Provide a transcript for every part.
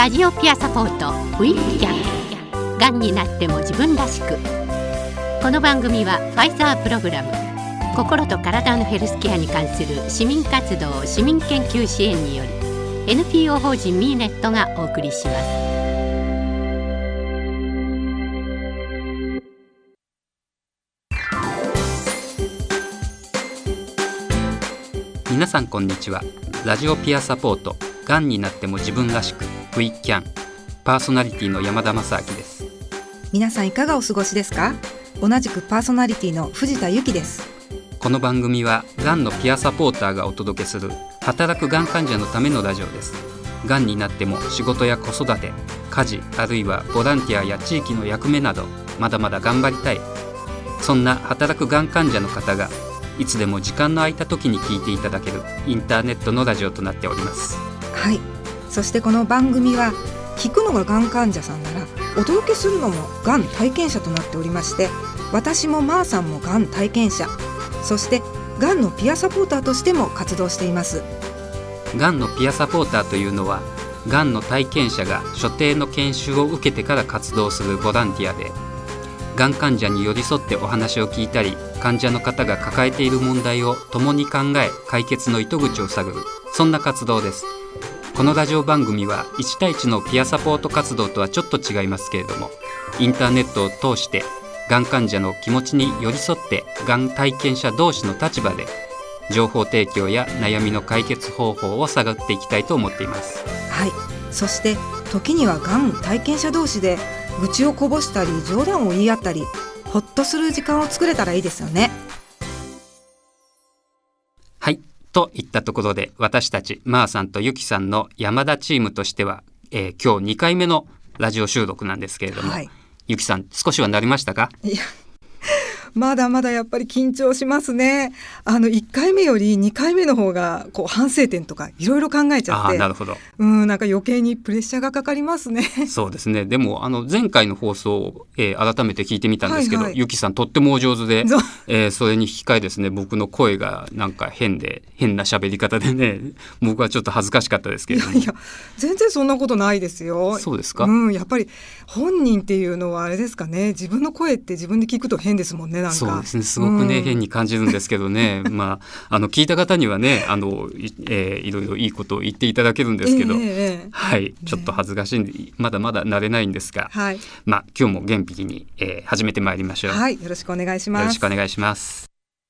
ラジオピアサポートウィーキャン、がんになっても自分らしく。この番組はファイザープログラム、心と体のヘルスケアに関する市民活動・市民研究支援により NPO 法人ミーネットがお送りします。 皆さんこんにちは。ラジオピアサポート、がんになっても自分らしくウィーキャン、パーソナリティの山田正明です。 皆さんいかがお過ごしですか？同じくパーソナリティの藤田由紀です。 この番組はがんのピアサポーターがお届けする働くがん患者のためのラジオです。がんになっても仕事や子育て、家事、あるいはボランティアや地域の役目などまだまだ頑張りたい、そんな働くがん患者の方がいつでも時間の空いた時に聞いていただけるインターネットのラジオとなっております。 はい、そしてこの番組は聞くのががん患者さんならお届けするのもがん体験者となっておりまして、私もまーさんもがん体験者、そしてがんのピアサポーターとしても活動しています。 がんのピアサポーターというのは、がんの体験者が所定の研修を受けてから活動するボランティアで、がん患者に寄り添ってお話を聞いたり、患者の方が抱えている問題を共に考え解決の糸口を探る、そんな活動です。このラジオ番組は1対1のピアサポート活動とはちょっと違いますけれども、インターネットを通してがん患者の気持ちに寄り添ってがん体験者同士の立場で情報提供や悩みの解決方法を探っていきたいと思っています。 はい、そして時にはがん体験者同士で愚痴をこぼしたり冗談を言い合ったり、ほっとする時間を作れたらいいですよね。 はい、といったところで、私たちまーさんとゆきさんの山田チームとしては、今日2回目のラジオ収録なんですけれども、はい、ゆきさん少しは慣れましたか？ いや、まだまだやっぱり緊張しますね。1回目より2回目の方が反省点とかいろいろ考えちゃって、 なるほど。 なんか余計にプレッシャーがかかりますね。 そうですね。でも前回の放送を、改めて聞いてみたんですけど、ゆきさんとってもお上手で、それに引き換えですね、僕の声がなんか変な喋り方でね、僕はちょっと恥ずかしかったですけれども。 いや全然そんなことないですよ。 そうですか？ やっぱり本人っていうのはあれですかね、自分の声って自分で聞くと変ですもんね。なんかそうですね、すごくね、変に感じるんですけどね、聞いた方にはね、いろいろいいことを言っていただけるんですけど、はい、ちょっと恥ずかしいんで、まだまだ慣れないんですが、 はい、 今日も元気に、始めてまいりましょう。 はい、よろしくお願いします。 よろしくお願いします。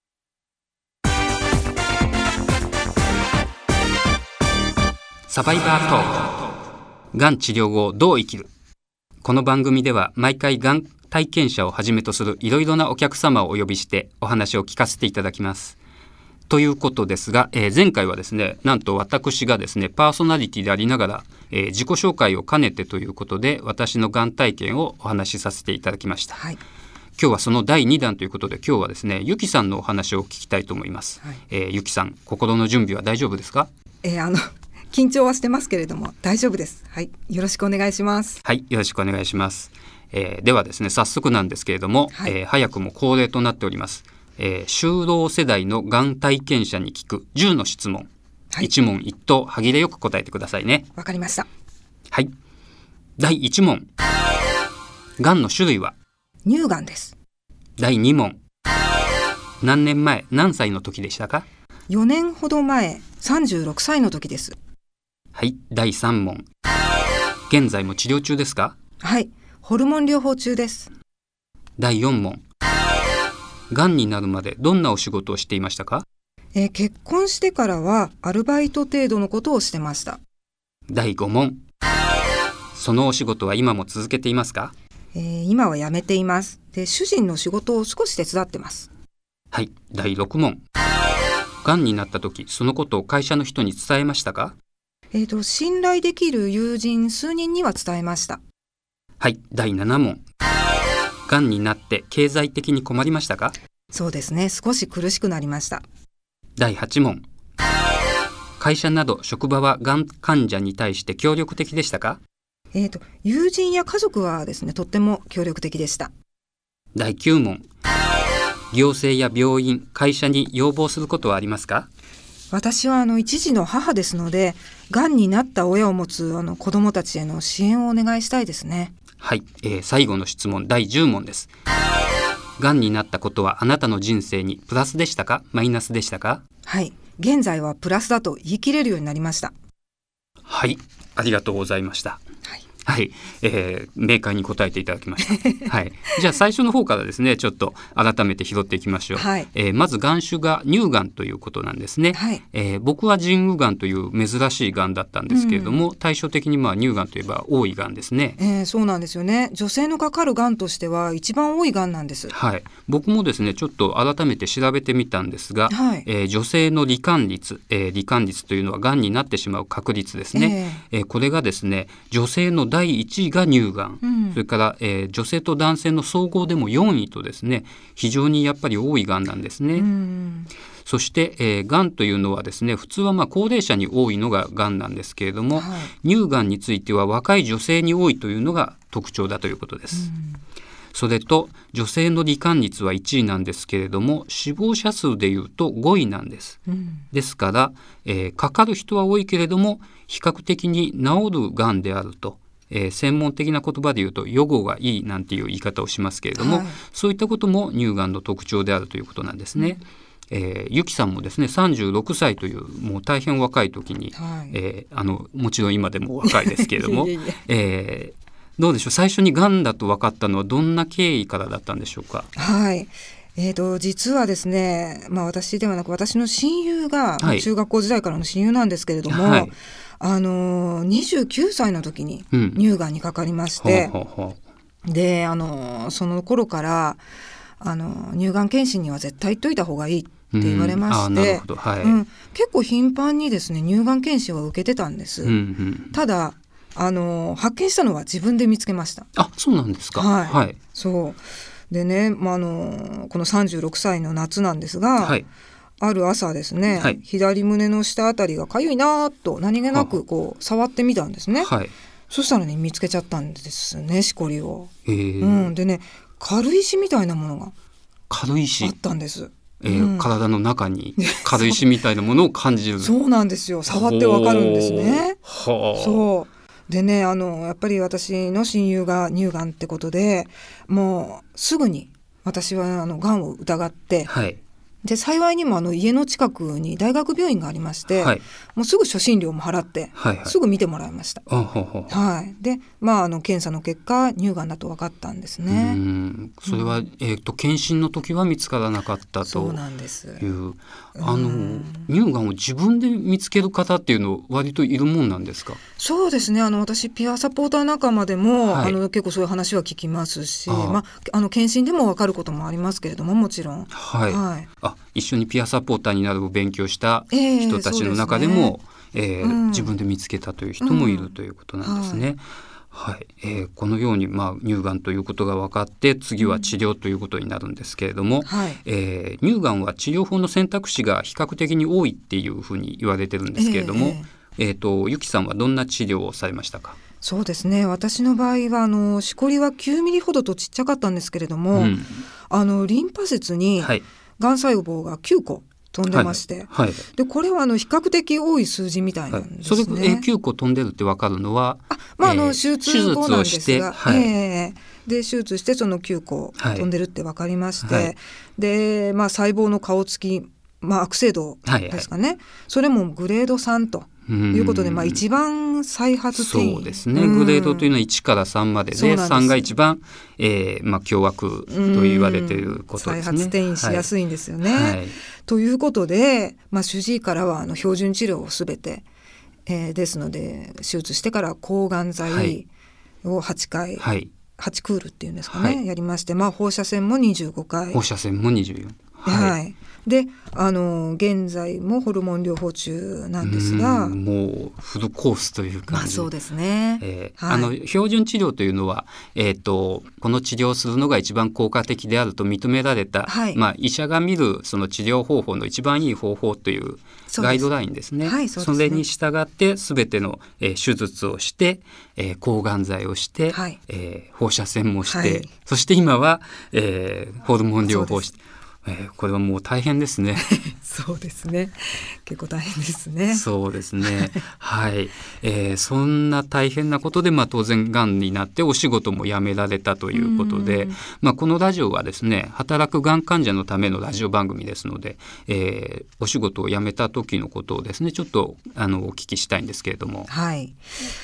サバイバートーク、がん治療後どう生きる。この番組では毎回がん体験者をはじめとするいろいろなお客様をお呼びしてお話を聞かせていただきます。ということですが、前回はですね、なんと私がですねパーソナリティでありながら、自己紹介を兼ねてということで私のがん体験をお話しさせていただきました。 はい、 今日はその第2弾ということで、今日はですねゆきさんのお話を聞きたいと思います。はい、ゆきさん、心の準備は大丈夫ですか？ 緊張はしてますけれども大丈夫です。はい、よろしくお願いします。 はい、よろしくお願いします。ではですね、早速なんですけれども、はい、早くも恒例となっております、就労世代のがん体験者に聞く10の質問、はい、一問一答歯切れよく答えてくださいね。 わかりました。 はい、第1問、がんの種類は？ 乳がんです。 第2問、何年前何歳の時でしたか ？4年ほど前、36歳の時です。 はい、第3問、現在も治療中ですか？ はい、ホルモン療法中です。 第4問、がんになるまでどんなお仕事をしていましたか？ 結婚してからはアルバイト程度のことをしてました。 第5問、そのお仕事は今も続けていますか？ 今は辞めています。で、主人の仕事を少し手伝ってます。 はい、第6問、がんになった時そのことを会社の人に伝えましたか？ 信頼できる友人数人には伝えました。 はい、第7問、がんになって経済的に困りましたか？ そうですね、少し苦しくなりました。 第8問、会社など職場はがん患者に対して協力的でしたか？ 友人や家族はですね、とっても協力的でした。 第9問、行政や病院、会社に要望することはありますか？ 私は一児の母ですので、がんになった親を持つ子どもたちへの支援をお願いしたいですね。 はい、最後の質問第10問です。がんになったことはあなたの人生にプラスでしたか、マイナスでしたか？ はい、現在はプラスだと言い切れるようになりました。 はい、ありがとうございました。はい、明快に答えていただきました、はい、じゃあ最初の方からですね、ちょっと改めて拾っていきましょう、 はい。 まずがん種が乳がんということなんですね、 はい。 僕は腎盂がんという珍しいがんだったんですけれども、対照的に乳がんといえば多いがんですね、 そうなんですよね。女性のかかるがんとしては一番多いがんなんです。 はい、僕もですねちょっと改めて調べてみたんですが、 はい。 女性の罹患率、罹患率というのはがんになってしまう確率ですね、これがですね女性の第1位が乳がん、それから、女性と男性の総合でも4位とですね非常にやっぱり多いがんなんですね。そして、がんというのはですね普通は高齢者に多いのががんなんですけれども、 はい。 乳がんについては若い女性に多いというのが特徴だということです。それと女性の罹患率は1位なんですけれども死亡者数でいうと5位なんです、ですから、かかる人は多いけれども比較的に治るがんであると、専門的な言葉で言うと予後がいいなんていう言い方をしますけれども、 はい。 そういったことも乳がんの特徴であるということなんですね。ゆきさんもですね36歳というもう大変若い時に、 はい。 もちろん今でも若いですけれどもいえいえどうでしょう、最初にがんだと分かったのはどんな経緯からだったんでしょうか？ はい。実はですね、私ではなく私の親友が、 はい中学校時代からの親友なんですけれども、 はい 29歳の時に乳がんにかかりまして、でその頃から乳がん検診には絶対行っといた方がいいって言われまして、 なるほど、はい結構頻繁にですね乳がん検診は受けてたんです、ただ発見したのは自分で見つけました。 あ、そうなんですか。 はい、 はい、 そうでね、この36歳の夏なんですが、 はい、 ある朝ですね、 はい、 左胸の下あたりがかゆいなと何気なくこう触ってみたんですね、 はい、 そしたらね見つけちゃったんですね、しこりを、でね軽石みたいなものが軽石あったんです、 体の中に軽石みたいなものを感じるそうなんですよ、触ってわかるんですね。 そうでねやっぱり私の親友が乳がんってことでもうすぐに私はがんを疑って、 はい、 で幸いにも家の近くに大学病院がありまして、 はい、 もうすぐ初診料も払って、 はいはい、 すぐ見てもらいました。 はい、 で、検査の結果乳がんだと分かったんですね。 それは、検診の時は見つからなかったという。 そうなんです。 乳がんを自分で見つける方っていうの割といるもんなんですか？ そうですね、私ピアサポーター仲間でも、 はい、 結構そういう話は聞きますし、検診でも分かることもありますけれども、もちろん、 はいはい、 一緒にピアサポーターになる勉強した人たちの中でも、自分で見つけたという人もいるということなんですね。はい、このように、乳がんということが分かって次は治療ということになるんですけれども、乳がんは治療法の選択肢が比較的に多いっていうふうに言われてるんですけれども、ゆきさんはどんな治療をされましたか？ そうですね、私の場合はしこりは9ミリほどとちっちゃかったんですけれども、リンパ節にがん細胞が9個飛んでまして、でこれは比較的多い数字みたいなんですね。 それ9個飛んでるって分かるのは、 手術後なんですが、で手術してその9個飛んでるって分かりまして、で、細胞の顔つき、悪性度ですかね、それもグレード3ということで、一番再発転移、 そうですね、グレードというのは1から3までで、3が一番、凶悪と言われていることですね。 再発転移しやすいんですよね。ということで、主治医からは標準治療をすべて、ですので手術してから抗がん剤を8回、8クールっていうんですかね、やりまして、放射線も25回、 放射線も24、 で現在もホルモン療法中なんですが、 もうフルコースという感じ、 そうですね、 標準治療というのは、この治療をするのが一番効果的であると認められた、医者が見るその治療方法の一番いい方法というガイドラインですね。それに従って全ての、手術をして、抗がん剤をして、放射線もして、そして今は、ホルモン療法をして、 これはもう大変ですね。 そうですね、結構大変ですね。 そうですねはい、そんな大変なことで、当然がんになってお仕事も辞められたということで、このラジオはですね、働くがん患者のためのラジオ番組ですので、お仕事を辞めた時のことをですね、ちょっとお聞きしたいんですけれども。 はい、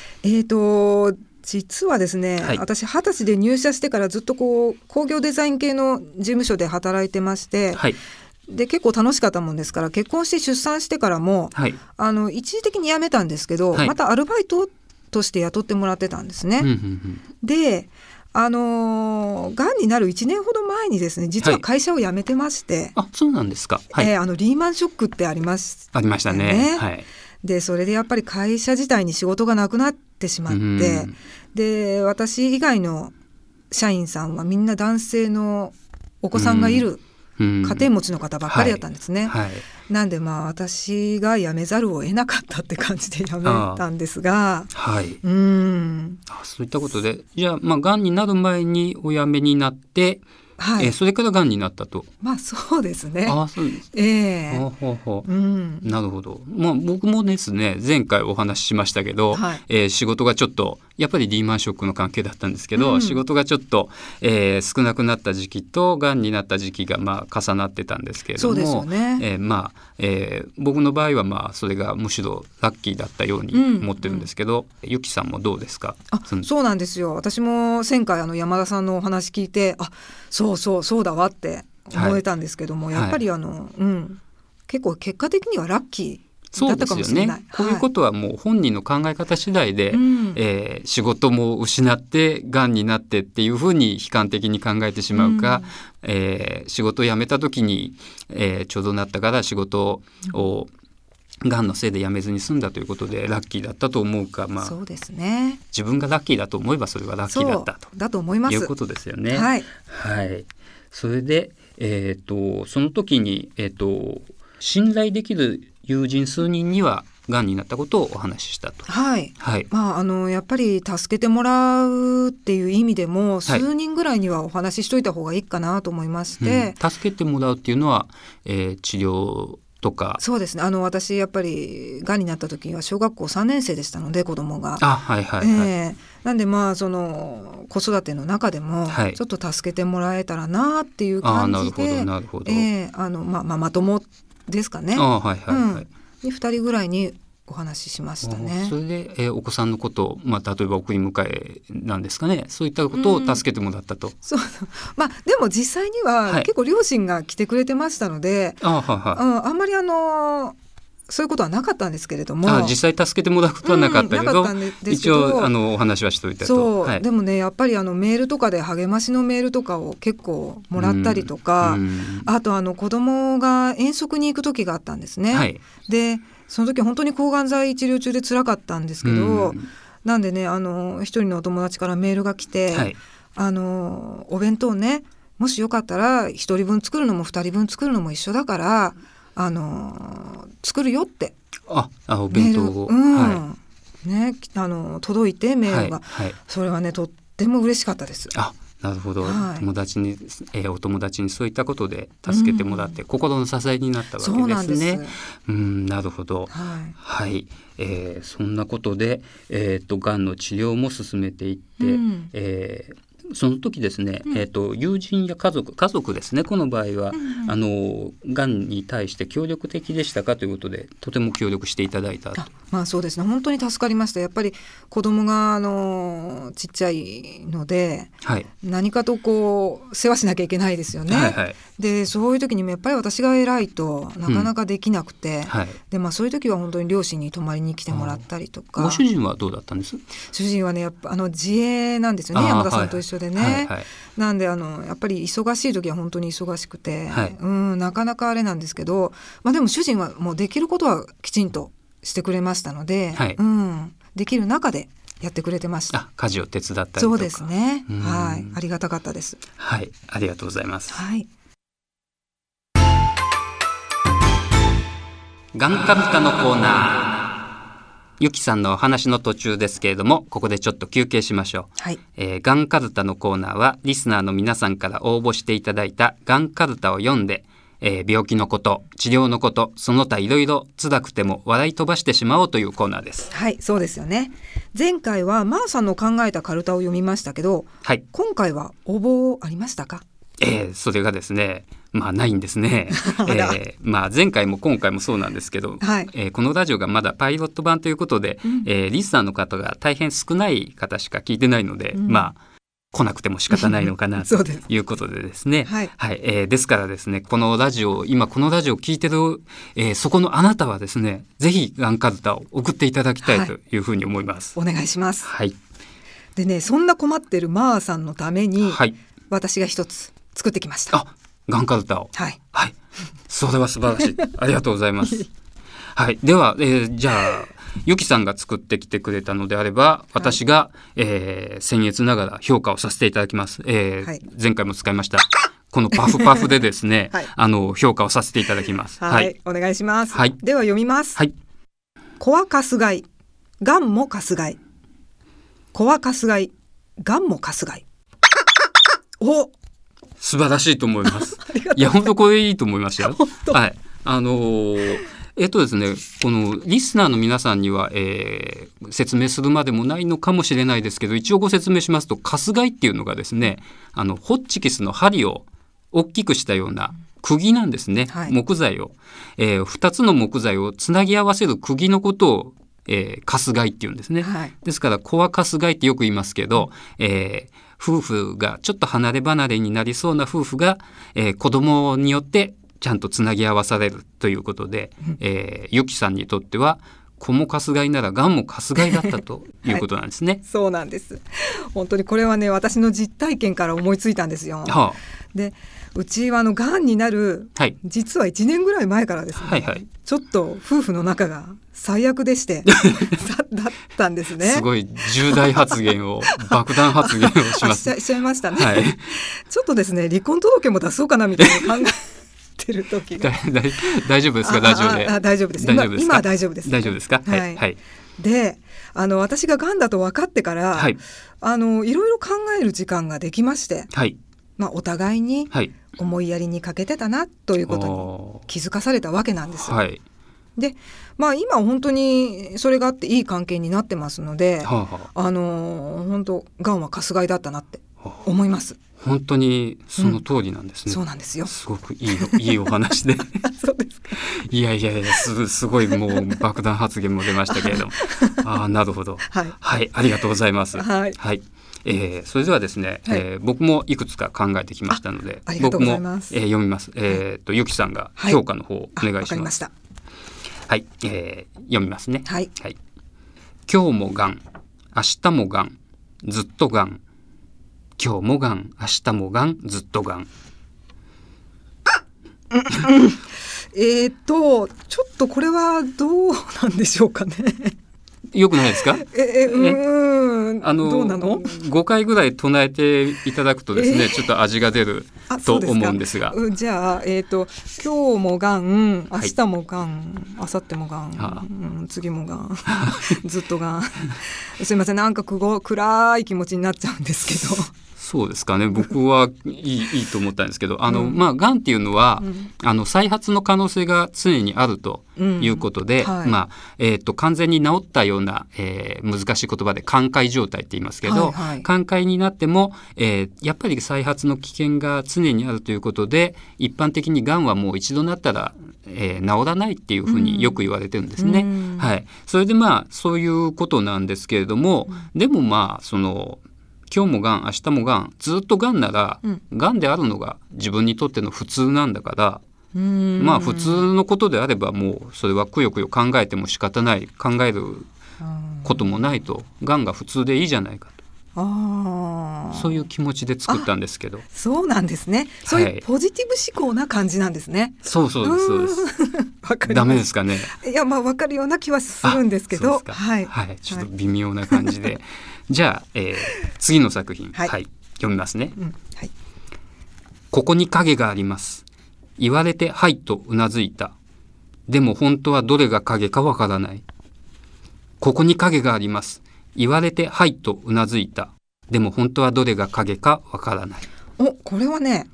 実はですね、私20歳で入社してからずっと工業デザイン系の事務所で働いてまして、で結構楽しかったもんですから、結婚して出産してからも、一時的に辞めたんですけど、またアルバイトとして雇ってもらってたんですね。でがんになる1年ほど前にですね、実は会社を辞めてまして、 そうなんですか。 リーマンショックってありましたね。でそれでやっぱり会社自体に仕事がなくなってしまって、で私以外の社員さんはみんな男性のお子さんがいる家庭持ちの方ばっかりだったんですね。なんで私が辞めざるを得なかったって感じで辞めたんですが、 そういったことで、じゃあがんになる前にお辞めになって、それからがんになったと。 そうですね。 そうですなるほど。僕もですね、前回お話ししましたけど、仕事がちょっとやっぱりリーマンショックの関係だったんですけど、仕事がちょっと、少なくなった時期とがんになった時期が重なってたんですけれども、そうですよね。僕の場合はそれがむしろラッキーだったように思ってるんですけど、ゆきさんもどうですか？ そうなんですよ。私も前回山田さんのお話聞いて、そうだわって思えたんですけども、やっぱり結構結果的にはラッキーだったかもしれない。 こういうことはもう本人の考え方次第で、仕事も失ってがんになってっていうふうに悲観的に考えてしまうか、仕事を辞めた時に、ちょうどなったから仕事をがんのせいで辞めずに済んだということでラッキーだったと思うか、 そうですね、 自分がラッキーだと思えばそれはラッキーだったと思います。 いうことですよね。それで、その時に、信頼できる友人数人にはがんになったことをお話ししたと。 やっぱり助けてもらうっていう意味でも数人ぐらいにはお話ししといた方がいいかなと思いまして、 助けてもらうっていうのは、治療とか。 そうですね、私やっぱりがんになった時は小学校3年生でしたので、子供がなんでその子育ての中でもちょっと助けてもらえたらなっていう感じで、まともですかね、で2人ぐらいにお話ししましたね。 それで、お子さんのことを、例えば送り迎えなんですかね、そういったことを助けてもらったと。 でも実際には結構両親が来てくれてましたので、あんまりそういうことはなかったんですけれども、 実際助けてもらうことはなかったけど、一応お話はしておいたと。 でもね、やっぱりメールとかで励ましのメールとかを結構もらったりとか、あと子供が遠足に行く時があったんですね。でその時本当に抗がん剤治療中で辛かったんですけど、なんでね、一人のお友達からメールが来て、お弁当ね、もしよかったら1人分作るのも2人分作るのも一緒だから作るよってお弁当を、 届いてメールが、それはねとっても嬉しかったです。 なるほど、お友達にそういったことで助けてもらって、心の支えになったわけですね。そうなんです。なるほど。そんなことで、がんの治療も進めていって、その時ですね、友人や家族ですね、この場合は、がんに対して協力的でしたかということで、とても協力していただいたと。 そうですね、本当に助かりました。やっぱり子供がちっちゃいので、何かと世話しなきゃいけないですよね。でそういう時にもやっぱり私が偉いとなかなかできなくて、でそういう時は本当に両親に泊まりに来てもらったりとか。 ご主人はどうだったんです？ 主人はね、やっぱ自営なんですよね、山田さんと一緒でね。なんでやっぱり忙しい時は本当に忙しくて、なかなかあれなんですけど、でも主人はもうできることはきちんとしてくれましたので、できる中でやってくれてました。 家事を手伝ったりとか。 そうですね、ありがたかったです。 ありがとうございます。がんかびたのコーナー。 ゆきさんのお話の途中ですけれども、ここでちょっと休憩しましょう。 はい。 がんかるたのコーナーはリスナーの皆さんから応募していただいたがんかるたを読んで、病気のこと、治療のこと、その他いろいろ辛くても笑い飛ばしてしまおうというコーナーです。 はい、そうですよね。前回はマーさんの考えたかるたを読みましたけど、 はい、 今回は応募ありましたか？ それがですね、ないんですね。前回も今回もそうなんですけど、 はい、 このラジオがまだパイロット版ということで、リスナーの方が大変少ない方しか聞いてないので、来なくても仕方ないのかなということでですね。 はいはい、 ですからですね、今このラジオを聞いてる、そこのあなたはですね、ぜひがんかるたを送っていただきたいというふうに思います。 お願いします。 はい。 でね、そんな困ってるマーさんのために、 はい、 私が一つ作ってきました。 がんかるたを。 はい。 はい。それは素晴らしい。ありがとうございます。はい。では、じゃあゆきさんが作ってきてくれたのであれば、私が、僭越ながら評価をさせていただきます。はい、前回も使いましたこのパフパフでですね、はい、評価をさせていただきます。 はい、お願いします。 はい、 では読みます。 はい。 子はかすがい、がんもかすがい。子はかすがい、がんもかすがい。お、 素晴らしいと思います。いや本当これいいと思いますよ。はい。ですね、このリスナーの皆さんには、説明するまでもないのかもしれないですけど、一応ご説明しますと、かすがいっていうのがですね、ホッチキスの針を大きくしたような釘なんですね。はい、木材を、2つの木材をつなぎ合わせる釘のことを、かすがいっていうんですね。はい、ですから子はかすがいってよく言いますけど、夫婦がちょっと離れ離れになりそうな夫婦が、子供によってちゃんとつなぎ合わされるということで、ゆきさんにとっては子もかすがいならがんもかすがいだったということなんですね。 はい、そうなんです。本当にこれはね、私の実体験から思いついたんですよ。はあ、でうちはがんになる、はい、実は1年ぐらい前からですね、はいはい、ちょっと夫婦の仲が最悪でしてだったんですね。 すごい重大発言を爆弾発言をしますしちゃいましたね。はい、ちょっとですね離婚届も出そうかなみたいな考えてる時が大丈夫ですか？ラジオで。 大丈夫です。今は大丈夫です。 大丈夫ですか？はい、はい、 で私ががんだと分かってから、はい、いろいろ考える時間ができまして、はい、お互いに思いやりに欠けてたなということに気づかされたわけなんです。はい、で今本当にそれがあっていい関係になってますので、本当がんはかすがいだったなって思います。 本当にその通りなんですね。 そうなんですよ。 すごくいいお話でそうですか。 いやすごいもう爆弾発言も出ましたけれどもなるほど、はい、はい、ありがとうございます。はい、はい、それではですね、はい、僕もいくつか考えてきましたので、僕も、読みます。ゆきさんが評価の方お願いします。わかりました。はい、読みますね。はい、はい、今日もがん、明日もがん、ずっとがん、今日もがん、明日もがん、ずっとがん。 ちょっとこれはどうなんでしょうかね。 よくないですか？どうなの ？5回ぐらい唱えていただくとですね、ちょっと味が出ると思うんですが、 じゃあ、今日もがん、明日もがん、明後日もがん、次もがんずっとがんすいません、なんか暗い気持ちになっちゃうんですけど。 そうですかね。僕はいいと思ったんですけど、がんっていうのは、再発の可能性が常にあるということで、はい、完全に治ったような、難しい言葉で寛解状態って言いますけど、はいはい、寛解になっても、やっぱり再発の危険が常にあるということで、一般的にがんはもう一度なったら、治らないっていうふうによく言われてるんですね。はい、それでそういうことなんですけれども、でも今日もがん、明日もがん、ずっとがんなら、がんであるのが自分にとっての普通なんだから、普通のことであればもうそれはくよくよ考えても仕方ない、考えることもないと、がんが普通でいいじゃないかと、そういう気持ちで作ったんですけど。 そうなんですね。そういうポジティブ思考な感じなんですね。 そうですそうですダメですかね。 いや分かるような気はするんですけど、 はい、ちょっと微妙な感じでじゃあ、次の作品、はいはい、読みますね。はい、ここに影があります。言われてはいとうなずいた。でも本当はどれが影かわからない。 ここに影があります。言われてはいとうなずいた。でも本当はどれが影かわからない。 これはね、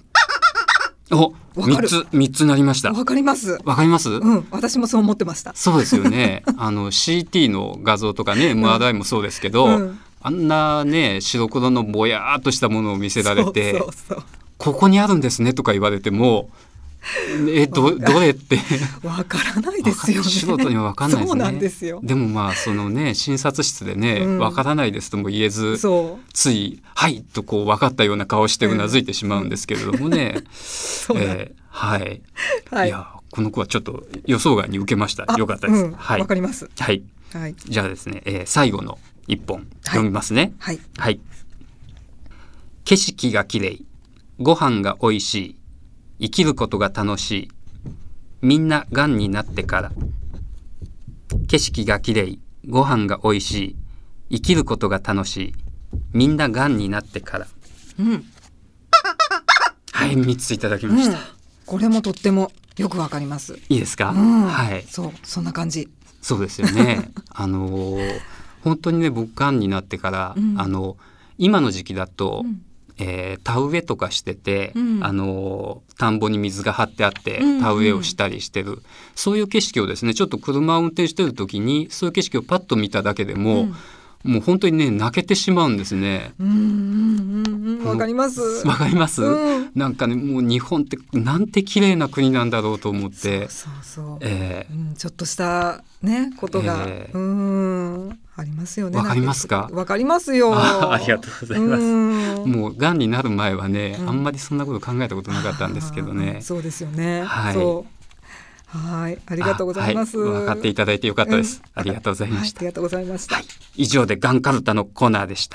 3つなりました。 わかります。 わかります？ 私もそう思ってました。 そうですよね。CT の画像とかね、MRI もそうですけど、あんなね白黒のぼやーっとしたものを見せられて、ここにあるんですねとか言われても、どれってわからないですよね。 素人にはわかんないですね。 そうなんですよ。 でもそのね診察室でね、わからないですとも言えず、ついはいとこう分かったような顔してうなずいてしまうんですけれどもね。はい。いやこの子はちょっと予想外に受けました。よかったです。はい。 わかります。 はい。じゃあですね、最後の一本読みますね。はい。景色が綺麗、ご飯が美味しい。生きることが楽しい。みんながんになってから。景色がきれい。ご飯がおいしい。生きることが楽しい。みんながんになってから。はい、3ついただきました。 これもとってもよくわかります。 いいですか？はい。 そんな感じ。 そうですよね。本当にね、僕がんになってから、今の時期だと、田植えとかしてて、田んぼに水が張ってあって田植えをしたりしてる、そういう景色をですね、ちょっと車を運転してる時にそういう景色をパッと見ただけでも、もう本当にね泣けてしまうんですね。 わかります。 わかります、なんかね、もう日本ってなんて綺麗な国なんだろうと思って、ちょっとしたねことが、ありますよね。 わかりますか？ わかりますよ。 ありがとうございます。もうがんになる前はね、あんまりそんなこと考えたことなかったんですけどね。 そうですよね。はい、ありがとうございます。 分かっていただいてよかったです。ありがとうございました。 ありがとうございました。 以上でがんカルタのコーナーでした。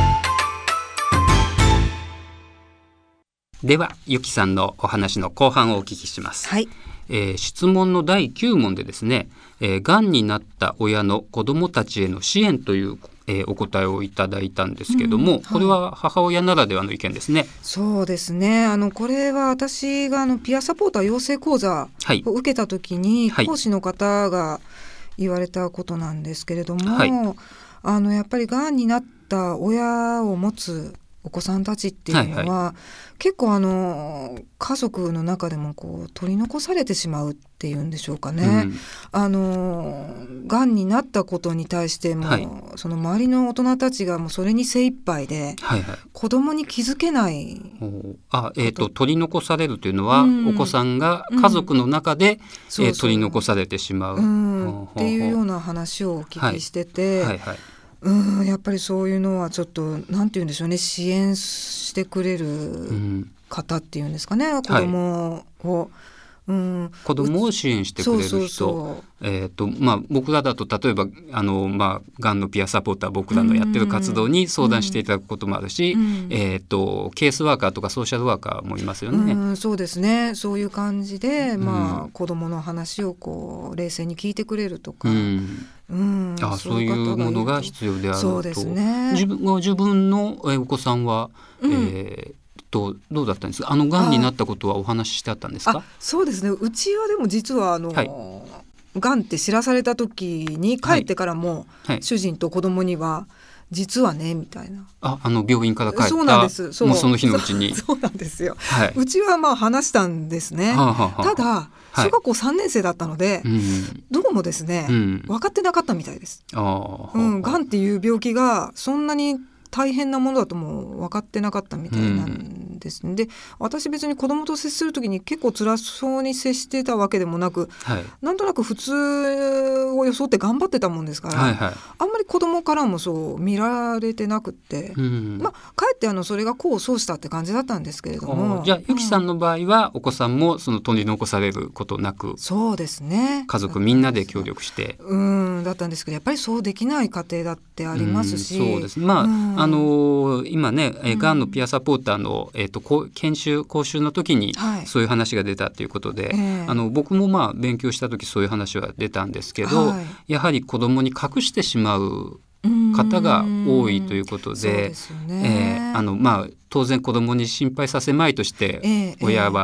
ではゆきさんのお話の後半をお聞きします。質問の第9問でですね、がんになった親の子どもたちへの支援という、お答えをいただいたんですけども、これは母親ならではの意見ですね。 そうですね。これは私がピアサポーター養成講座を受けた時に、講師の方が言われたことなんですけれども、やっぱりがんになった親を持つお子さんたちっていうのは、結構家族の中でもこう取り残されてしまうっていうんでしょうかね。がんになったことに対しても、その周りの大人たちがもうそれに精一杯で、子供に気づけない。 取り残されるというのは、お子さんが家族の中で、取り残されてしまう、 っていうような話をお聞きしてて、やっぱりそういうのはちょっとなんて言うんでしょうね、支援してくれる方っていうんですかね、子供を、 子供を支援してくれる人、僕らだと例えばがんのピアサポーター、僕らのやってる活動に相談していただくこともあるし、ケースワーカーとかソーシャルワーカーもいますよね。 そうですね。そういう感じで、子供の話をこう冷静に聞いてくれるとか、 そういうものが必要であると。 そうですね。 自分のお子さんは、どうだったんですか？がんになったことはお話ししてあったんですか？ そうですね。うちはでも実はがんって知らされた時に帰ってからも、主人と子供には実はねみたいな、 病院から帰った、 そうなんです。 もうその日のうちにそうなんですよ、うちは話したんですね。ただ小学校3年生だったので、どうもですね、分かってなかったみたいです。がんっていう病気がそんなに大変なものだとも分かってなかったみたいなんです。で、私別に子供と接する時に結構辛そうに接してたわけでもなく、なんとなく普通を装って頑張ってたもんですから、あんまり子供からもそう見られてなくって、かえってそれが功を奏したって感じだったんですけれども。 じゃあゆきさんの場合は、お子さんもその取り残されることなく、 そうですね、 家族みんなで協力してだったんですけど、やっぱりそうできない家庭だってありますし、 そうですね。今ね、がんのピアサポーターの、講習の時にそういう話が出たということで、僕も勉強した時そういう話は出たんですけど、やはり子供に隠してしまう方が多いということで、当然子供に心配させまいとして、親は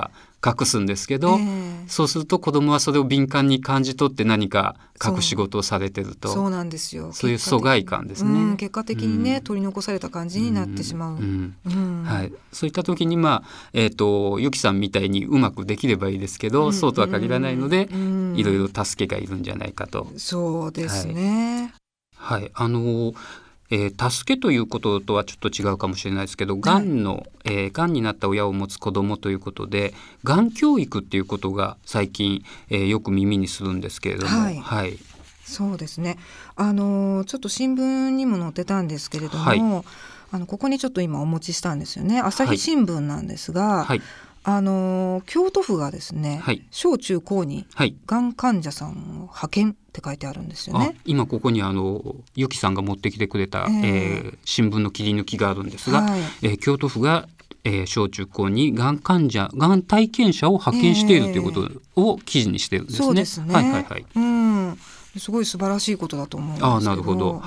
隠すんですけど、そうすると子どもはそれを敏感に感じ取って何か隠し事をされてると、 そうなんですよ。 そういう疎外感ですね。 結果的にね、取り残された感じになってしまう。 はい、そういった時にゆきさんみたいにうまくできればいいですけど、そうとは限らないので、いろいろ助けがいるんじゃないかと。 そうですね。 はい、助けということとはちょっと違うかもしれないですけど、がんになった親を持つ子どもということで、がん教育っていうことが最近、よく耳にするんですけれども、 そうですね。ちょっと新聞にも載ってたんですけれども、ここにちょっと今お持ちしたんですよね。朝日新聞なんですが、京都府がですね、小中高にがん患者さんを派遣って書いてあるんですよね。 今ここにゆきさんが持ってきてくれた、新聞の切り抜きがあるんですが、京都府が、小中高にがん体験者を派遣しているということを記事にしているんですね。 そうですね。すごい素晴らしいことだと思うんですけど。 なるほど。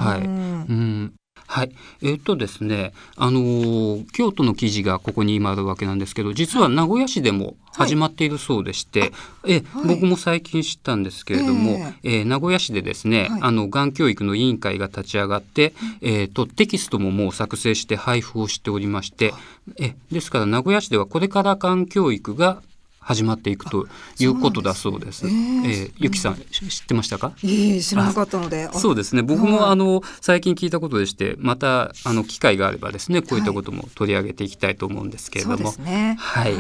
ですね、京都の記事がここに今あるわけなんですけど、実は名古屋市でも始まっているそうでして、僕も最近知ったんですけれども、名古屋市でですね、がん教育の委員会が立ち上がって、テキストももう作成して配布をしておりまして、ですから名古屋市ではこれからがん教育が始まっていくということだそうです。ゆきさん知ってましたか？ 知らなかったので。 そうですね。僕も最近聞いたことでして、また機会があればですね、こういったことも取り上げていきたいと思うんですけれども、 そうですね。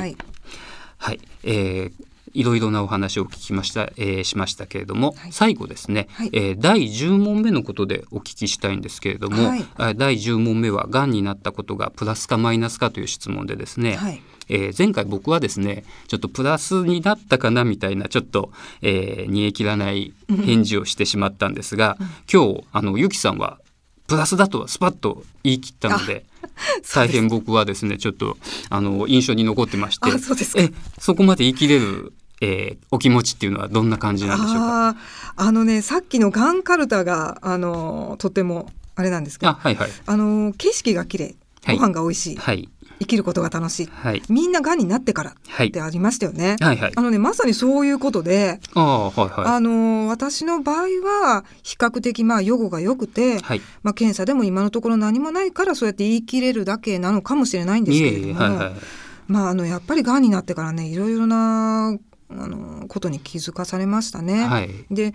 いろいろなお話を聞きました、しましたけれども、最後ですね、第10問目のことでお聞きしたいんですけれども、第10問目はがんになったことがプラスかマイナスかという質問でですね、前回僕はですね、ちょっとプラスになったかなみたいなちょっと、煮え切らない返事をしてしまったんですが、今日ゆきさんはプラスだとスパッと言い切ったので、大変僕はですねちょっと印象に残ってまして、そこまで言い切れるお気持ちっていうのはどんな感じなんでしょうか？ さっきのがんカルタがとてもあれなんですけど、景色が綺麗、ご飯が美味しい、生きることが楽しい、みんながんになってからってありましたよね。まさにそういうことで、私の場合は比較的予後が良くて、検査でも今のところ何もないからそうやって言い切れるだけなのかもしれないんですけれども、やっぱりがんになってからね、いろいろなことに気づかされましたね。で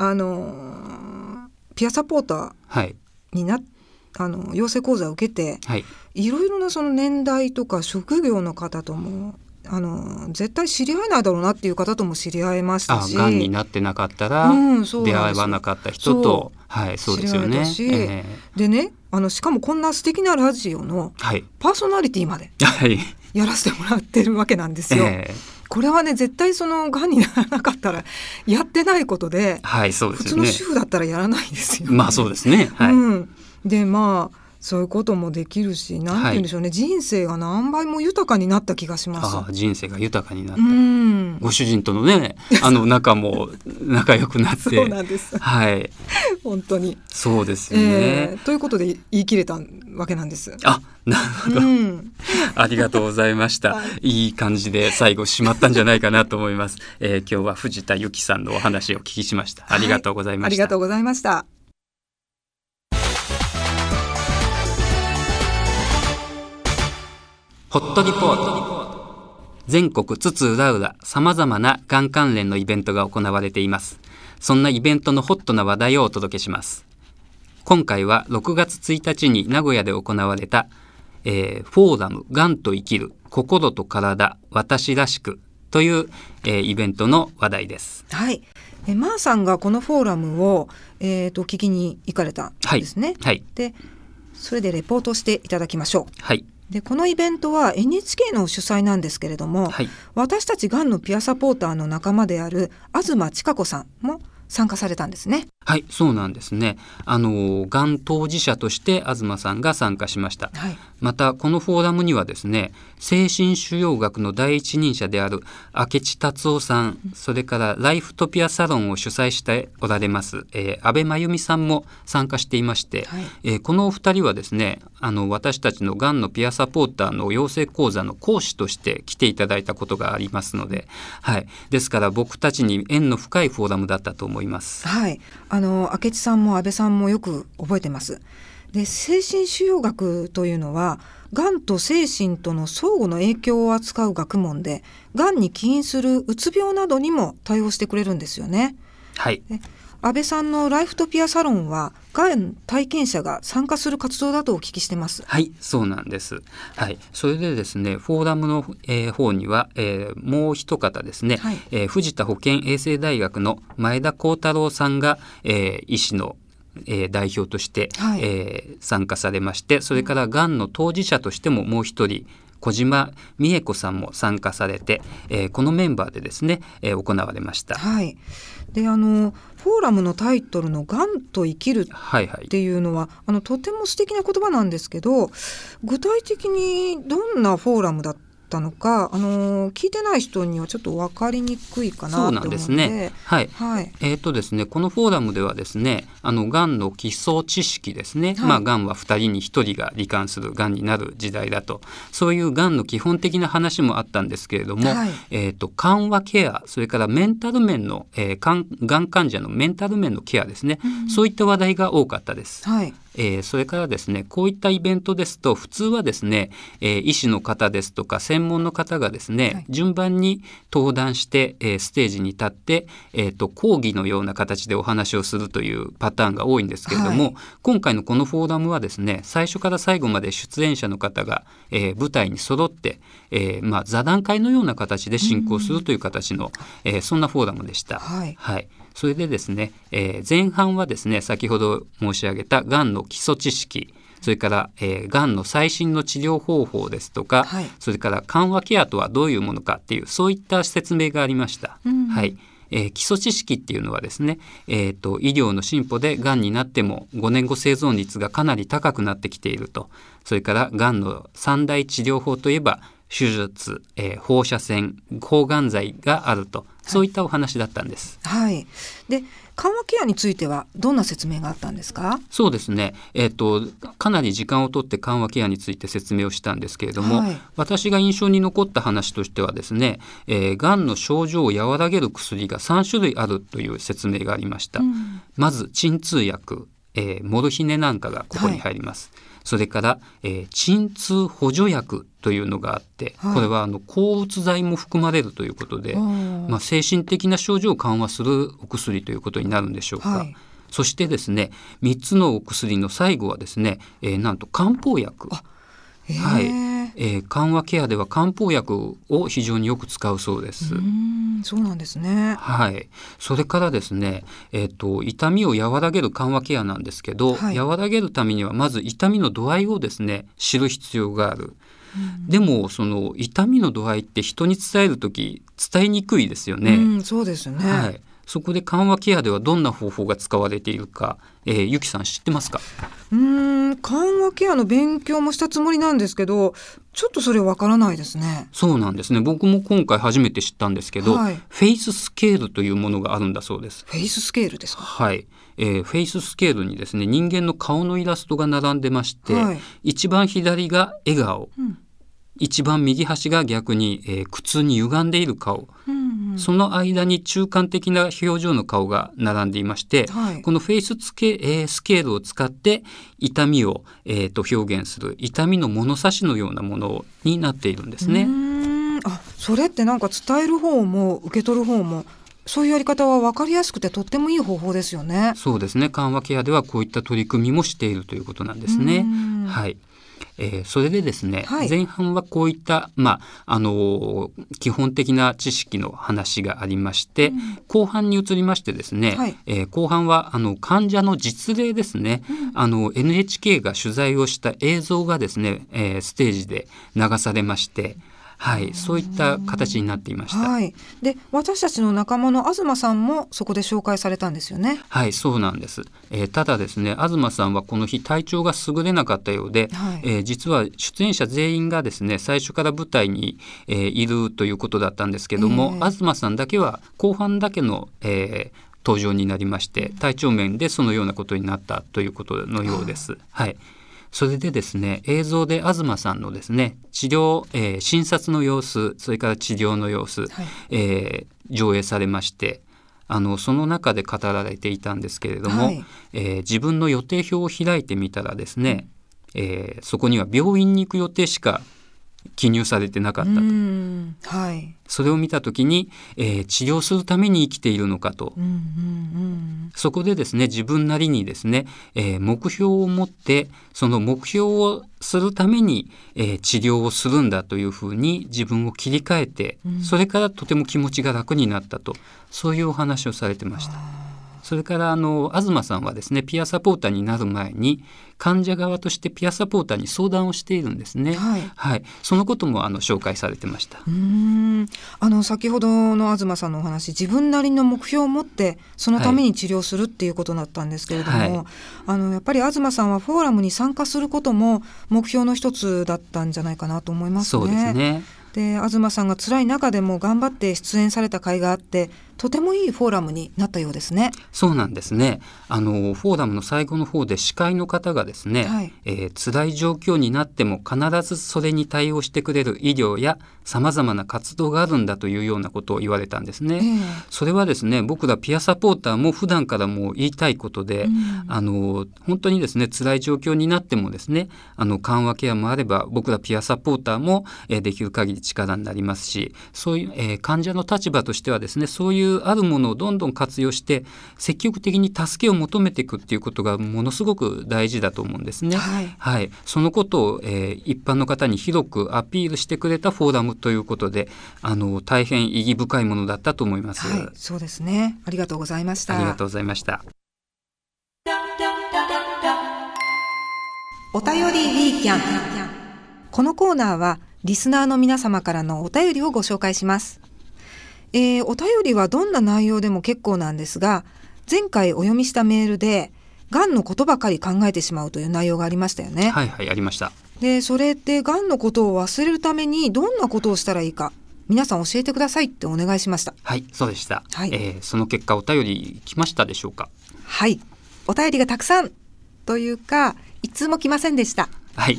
ピアサポーターに養成講座を受けて、いろいろなその年代とか職業の方とも絶対知り合えないだろうなっていう方とも知り合えましたし、 がんになってなかったら出会わなかった人と、そうですよね。 でね、しかもこんな素敵なラジオのパーソナリティまでやらせてもらってるわけなんですよ。これはね、絶対そのがんにならなかったらやってないことで、普通の主婦だったらやらないですよね。 そうですね。 でそういうこともできるし、なんて言うんでしょうね、人生が何倍も豊かになった気がします。 人生が豊かになった、ご主人とのね仲も仲良くなってそうなんです、本当にそうですよね、 ということで言い切れたわけなんです。 なるほど、ありがとうございました、いい感じで最後締まったんじゃないかなと思います。今日は藤田由紀さんのお話をお聞きしました。ありがとうございました。 ありがとうございました。 ホットリポート。全国津々浦々さまざまながん関連のイベントが行われています。そんなイベントのホットな話題をお届けします。今回は6月1日に名古屋で行われた、フォーラムがんと生きる心と体私らしくという、イベントの話題です。 マーさんがこのフォーラムを、聞きに行かれたんですね。でそれでレポートしていただきましょう。でこのイベントは NHK の主催なんですけれども、私たちがんのピアサポーターの仲間である東千佳子さんも参加されたんですね。 はい、そうなんですね。がん当事者として東さんが参加しました。 はい、 またこのフォーラムにはですね、精神腫瘍学の第一人者である明智達夫さん、それからライフトピアサロンを主催しておられます、安倍真由美さんも参加していまして、 はい、 このお二人はですね、私たちのがんのピアサポーターの養成講座の講師として来ていただいたことがありますので、はい、ですから僕たちに縁の深いフォーラムだったと思います。 はい、明智さんも安倍さんもよく覚えてます。で、精神腫瘍学というのはがんと精神との相互の影響を扱う学問で、がんに起因するうつ病などにも対応してくれるんですよね。 はい、 安倍さんのライフトピアサロンはがん体験者が参加する活動だとお聞きしてます。 はい、そうなんです。はい、それでですね、フォーラムの、方には、もう一方ですね、 はい、 藤田保健衛生大学の前田幸太郎さんが、医師の代表として、 はい、 参加されまして、それからがんの当事者としてももう一人小島美恵子さんも参加されて、このメンバーでですね、行われました。 はい、でフォーラムのタイトルのがんと生きるっていうのは、とても素敵な言葉なんですけど、具体的にどんなフォーラムだったのか、聞いてない人にはちょっと分かりにくいかなと思うので。 そうなんですね。はい、 はい、 ですね、このフォーラムではですね、がんの基礎知識ですね、 はい、 がんは2人に1人が罹患するがんになる時代だと、そういうがんの基本的な話もあったんですけれども、 はい、 緩和ケア、それからメンタル面の、がん患者のメンタル面のケアですね、そういった話題が多かったです。 はい、 それからですね、こういったイベントですと普通はですね、医師の方ですとか専門の方がですね、 はい、 順番に登壇して、ステージに立って、講義のような形でお話をするというパターンが多いんですけれども、 はい、 今回のこのフォーラムはですね、最初から最後まで出演者の方が、舞台に揃って、座談会のような形で進行するという形の、そんなフォーラムでした。 はい、 はい、それでですね、前半はですね、先ほど申し上げたがんの基礎知識、それから、がんの最新の治療方法ですとか、 はい、 それから緩和ケアとはどういうものかっていう、そういった説明がありました。はい、基礎知識っていうのはですね、医療の進歩でがんになっても5年後生存率がかなり高くなってきていると。それからがんの三大治療法といえば手術、放射線、抗がん剤があると、そういったお話だったんです。 はい、で緩和ケアについてはどんな説明があったんですか？ そうですね、かなり時間をとって緩和ケアについて説明をしたんですけれども、 はい、 私が印象に残った話としてはですね、がんの症状を和らげる薬が3種類あるという説明がありました。まず鎮痛薬、モルヒネなんかがここに入ります。はい、それから、鎮痛補助薬というのがあって、 はい、 これは抗うつ剤も含まれるということで、精神的な症状を緩和するお薬ということになるんでしょうか。はい、そしてですね、3つのお薬の最後はですね、なんと漢方薬。はい、緩和ケアでは漢方薬を非常によく使うそうです。 そうなんですね。 はい、それからですね、痛みを和らげる緩和ケアなんですけど、はい、和らげるためにはまず痛みの度合いをですね知る必要がある。でもその痛みの度合いって人に伝えるとき伝えにくいですよね。 そうですね。 はい、そこで緩和ケアではどんな方法が使われているか、ゆきさん知ってますか？ 緩和ケアの勉強もしたつもりなんですけど、ちょっとそれわからないですね。 そうなんですね。僕も今回初めて知ったんですけど、はい、フェイススケールというものがあるんだそうです。 フェイススケールですか？ はい、フェイススケールにですね、人間の顔のイラストが並んでまして、はい、一番左が笑顔、一番右端が逆に、苦痛に歪んでいる顔、その間に中間的な表情の顔が並んでいまして、はい、このフェイススケールを使って痛みを、表現する痛みの物差しのようなものになっているんですね。 それってなんか伝える方も受け取る方もそういうやり方は分かりやすくてとってもいい方法ですよね。 そうですね。緩和ケアではこういった取り組みもしているということなんですね。はい、それでですね、はい、前半はこういった、基本的な知識の話がありまして、後半に移りましてですね、はい、後半は患者の実例ですね、NHK が取材をした映像がですね、ステージで流されまして、 はい、そういった形になっていました。 はい、で私たちの仲間の東さんもそこで紹介されたんですよね。 はい、そうなんです。ただですね、東さんはこの日体調が優れなかったようで、 はい、 実は出演者全員がですね最初から舞台に、いるということだったんですけども、東さんだけは後半だけの、登場になりまして、体調面でそのようなことになったということのようです。はい、それでですね、映像で東さんのですね治療、診察の様子、それから治療の様子、 はい、 上映されまして、その中で語られていたんですけれども、はい、自分の予定表を開いてみたらですね、そこには病院に行く予定しか記入されてなかったと。 はい、 それを見たときに、治療するために生きているのかと、そこでですね自分なりにですね、目標を持ってその目標をするために、治療をするんだというふうに自分を切り替えて、それからとても気持ちが楽になったと、そういうお話をされてました。それから東さんはですねピアサポーターになる前に患者側としてピアサポーターに相談をしているんですね。 はいはい、そのことも紹介されてました。 先ほどの東さんのお話、自分なりの目標を持ってそのために治療するっていうことだったんですけれども、はい、やっぱり東さんはフォーラムに参加することも目標の一つだったんじゃないかなと思いますね。 そうですね。 で東さんが辛い中でも頑張って出演された甲斐があって、とてもいいフォーラムになったようですね。 そうなんですね。フォーラムの最後の方で司会の方がですね、 はい、 辛い状況になっても必ずそれに対応してくれる医療やさまざまな活動があるんだというようなことを言われたんですね。それはですね僕らピアサポーターも普段からもう言いたいことで、本当にですね辛い状況になってもですね緩和ケアもあれば僕らピアサポーターも、できる限り力になりますし、そういう、患者の立場としてはですねそういうあるものをどんどん活用して積極的に助けを求めていくっていうことがものすごく大事だと思うんですね。 はいはい、そのことを、一般の方に広くアピールしてくれたフォーラムということで大変意義深いものだったと思います。 はい、そうですね。ありがとうございました。 ありがとうございました。 お便りウィーキャン。このコーナーはリスナーの皆様からのお便りをご紹介します。お便りはどんな内容でも結構なんですが、前回お読みしたメールでがんのことばかり考えてしまうという内容がありましたよね。 はいはい、ありました。 でそれってがんのことを忘れるためにどんなことをしたらいいか、皆さん教えてくださいってお願いしました。 はい、そうでした。 はい、 その結果お便り来ましたでしょうか。 はい、お便りがたくさんというかいつも来ませんでした。 はい、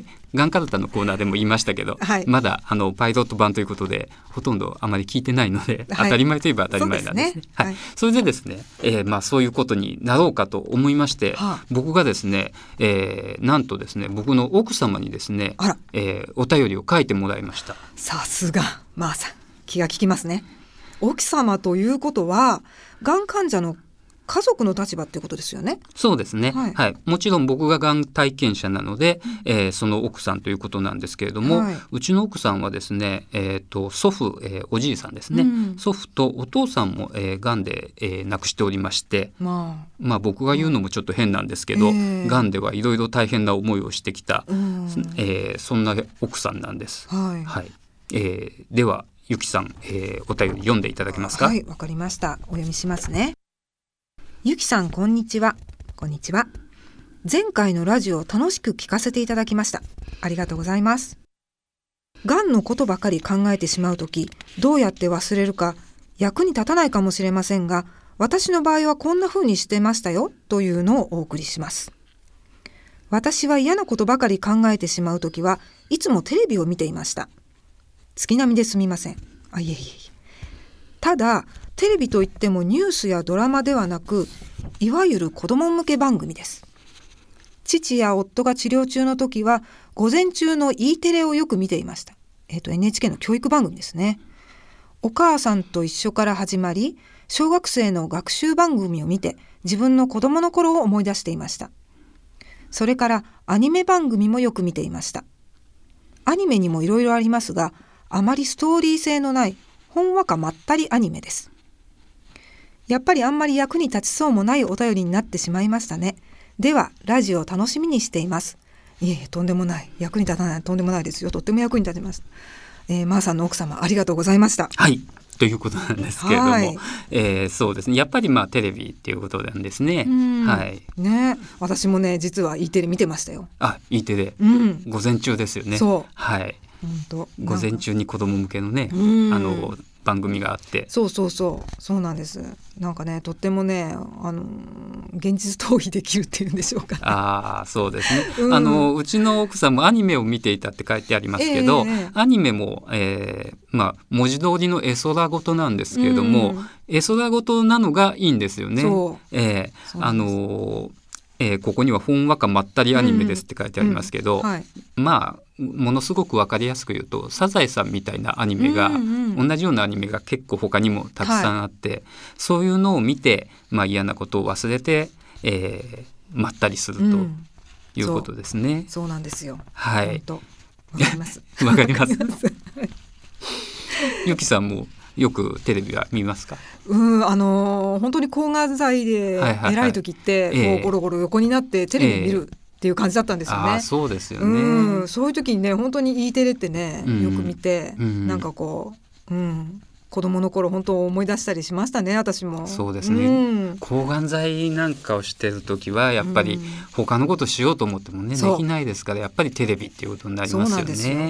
がんかるたのコーナーでも言いましたけど、はい、まだパイロット版ということでほとんどあまり聞いてないので、はい、当たり前といえば当たり前なんですね。はい、それでですね、そういうことになろうかと思いまして、僕がですね、なんとですね僕の奥様にですね、お便りを書いてもらいました。 さすがまーさん、気が利きますね。奥様ということはがん患者の家族の立場っていうことですよね。 そうですね、 はいはい、もちろん僕ががん体験者なので、その奥さんということなんですけれども、うちの奥さんはですね、祖父、おじいさんですね、祖父とお父さんも、がんで、亡くしておりまして、僕が言うのもちょっと変なんですけど、がんではいろいろ大変な思いをしてきた、そんな奥さんなんです。ではゆきさん、お便り読んでいただけますか。 はい、わかりました。お読みしますね。ゆきさん、こんにちは。こんにちは。前回のラジオを楽しく聞かせていただきました。ありがとうございます。がんのことばかり考えてしまうとき、どうやって忘れるか役に立たないかもしれませんが、私の場合はこんな風にしてましたよというのをお送りします。私は嫌なことばかり考えてしまうときはいつもテレビを見ていました。月並みですみません。いえ。ただテレビといってもニュースやドラマではなく、いわゆる子ども向け番組です。父や夫が治療中の時は午前中の E テレをよく見ていました。NHK の教育番組ですね。お母さんと一緒から始まり、小学生の学習番組を見て自分の子供の頃を思い出していました。それからアニメ番組もよく見ていました。アニメにもいろいろありますが、あまりストーリー性のないほんわかまったりアニメです。やっぱりあんまり役に立ちそうもないお便りになってしまいましたね。ではラジオを楽しみにしています。いえ、とんでもない、役に立たない、とんでもないですよ。とっても役に立ちます。 マーさんの奥様ありがとうございました。 はい、ということなんですけれども、 はい、 そうですね、やっぱりテレビっていうことなんですね。はいね、私もね実は E テレ見てましたよ。 E テレ、午前中ですよね。 そう、 はい、 本当午前中に子供向けのね、番組があって、そうなんです。なんかねとってもね現実逃避できるっていうんでしょうか。 そうですね、うちの奥さんもアニメを見ていたって書いてありますけど、アニメも、文字通りの絵空事なんですけれども、絵空事なのがいいんですよね。ここにはほんわかまったりアニメですって書いてありますけど、ものすごく分かりやすく言うとサザエさんみたいなアニメが、同じようなアニメが結構他にもたくさんあって、そういうのを見て、嫌なことを忘れて、まったりするということですね。 そうなんですよ。 はい。 わかります。 わかります。ゆきさんもよくテレビは見ますか？ 本当に抗がん剤で偉い時って、こうゴロゴロ横になってテレビ見るっていう感じだったんですよね。 そうですよね。 そういう時にね本当に E テレってね、よく見て、なんかこう、子供の頃本当思い出したりしましたね。私もそうですね、抗がん剤なんかをしてる時はやっぱり他のことしようと思ってもね、できないですから、やっぱりテレビっていうことになりますよね。そうなんですよ。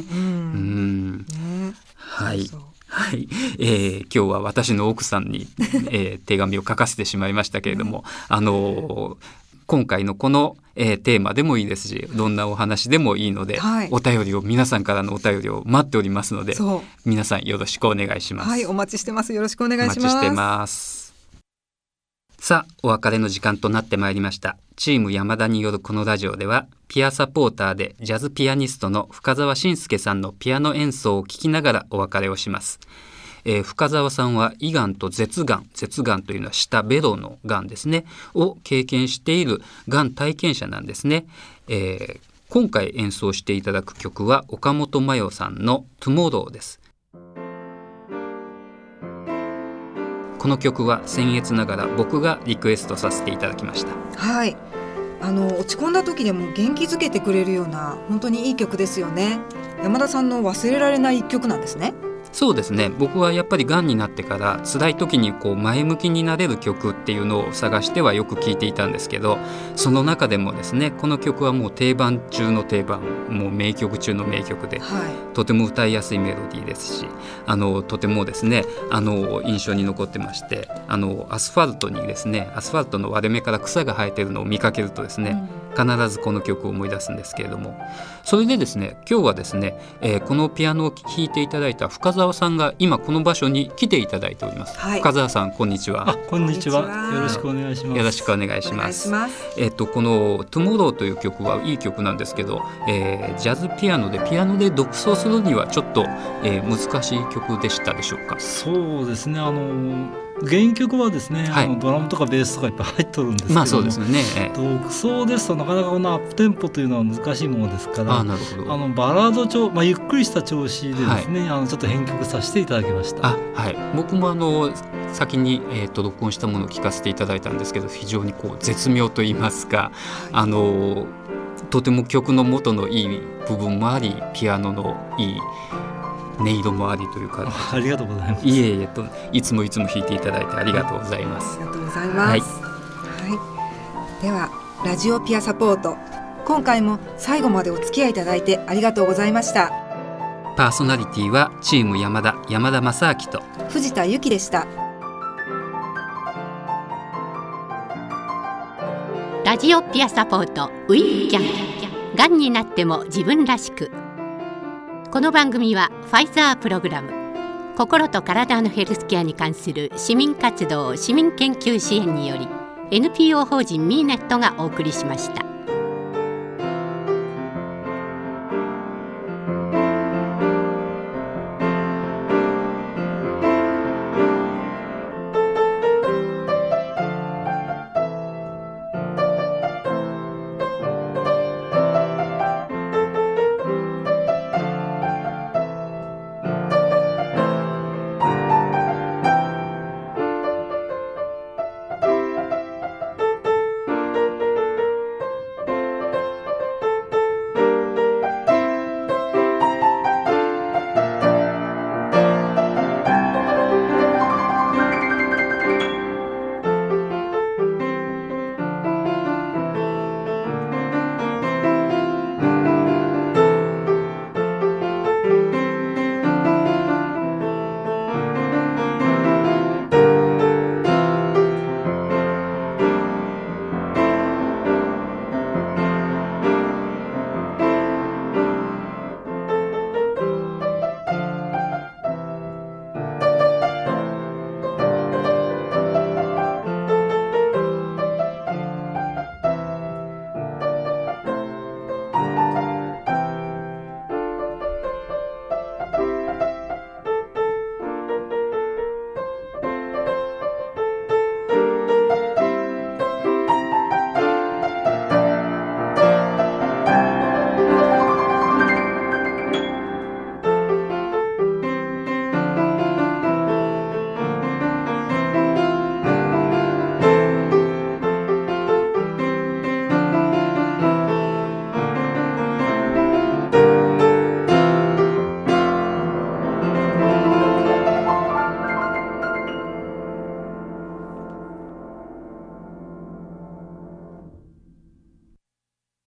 はい、はい、今日は私の奥さんに、手紙を書かせてしまいましたけれども、今回のこの、テーマでもいいですし、どんなお話でもいいので、お便りを、皆さんからのお便りを待っておりますので、皆さんよろしくお願いします。 はい、お待ちしてます。よろしくお願いします。 お待ちしてます。さあ、お別れの時間となってまいりました。チーム山田によるこのラジオでは、ピアサポーターでジャズピアニストの深澤信介さんのピアノ演奏を聴きながらお別れをします。深澤さんは胃がんと舌がんというのは舌ベロのがんですねを経験しているがん体験者なんですね。今回演奏していただく曲は岡本真代さんのトゥモローです。この曲は僭越ながら僕がリクエストさせていただきました。 はい、落ち込んだ時でも元気づけてくれるような本当にいい曲ですよね。山田さんの忘れられない一曲なんですね。 そうですね、僕はやっぱりがんになってから辛い時にこう前向きになれる曲っていうのを探してはよく聴いていたんですけど、その中でもですね、この曲はもう定番中の定番、もう名曲中の名曲で、とても歌いやすいメロディーですし、とてもですね印象に残ってまして、アスファルトにですね、アスファルトの割れ目から草が生えてるのを見かけるとですね、必ずこの曲を思い出すんですけれども、それでですね、今日はですね、このピアノを弾いていただいた深澤さんが今この場所に来ていただいております。深澤さん、こんにちは。 こんにちは。よろしくお願いします。 よろしくお願いします。このトゥモローという曲はいい曲なんですけど、ジャズピアノで独奏するにはちょっと、難しい曲でしたでしょうか？ そうですね、原曲はですね、ドラムとかベースとかいっぱい入っとるんですけども、 そうですね、 独奏ですとなかなかこのアップテンポというのは難しいものですから、 なるほど。 バラード調、ゆっくりした調子でですね、ちょっと編曲させていただきました。 僕も先に、録音したものを聞かせていただいたんですけど、非常にこう絶妙といいますか、とても曲の元のいい部分もあり、ピアノのいい音色もありというか、 ありがとうございます。 いつも弾いていただいてありがとうございます。 ありがとうございます。ではラジオピアサポート、今回も最後までお付き合いいただいてありがとうございました。 パーソナリティはチーム山田正明と藤田由紀でした。 ラジオピアサポートウィーキャン、がんになっても自分らしく。この番組はファイザープログラム、心と体のヘルスケアに関する市民活動市民研究支援により NPO 法人ミーネットがお送りしました。